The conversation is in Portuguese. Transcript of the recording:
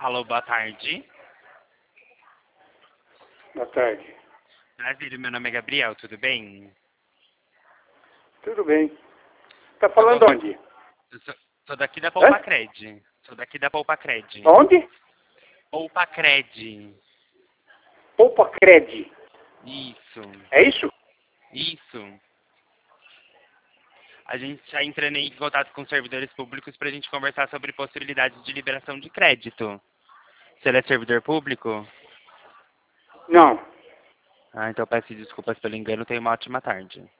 Alô, boa tarde. Boa tarde. Prazer, meu nome é Gabriel, tudo bem? Tudo bem. Tá falando onde? Eu sou daqui da Poupacred. Sou daqui da Poupacred. Onde? Poupacred. Poupacred. Isso. É isso? Isso. A gente está entrando em contato com servidores públicos para a gente conversar sobre possibilidades de liberação de crédito. Você é servidor público? Não. Ah, então peço desculpas pelo engano. Tenha uma ótima tarde.